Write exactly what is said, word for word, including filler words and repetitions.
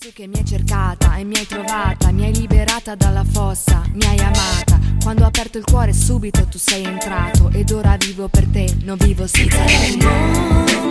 Tu che mi hai cercata e mi hai trovata, mi hai liberata dalla fossa, mi hai amata. Quando ho aperto il cuore subito tu sei entrato ed ora vivo per te, non vivo senza te.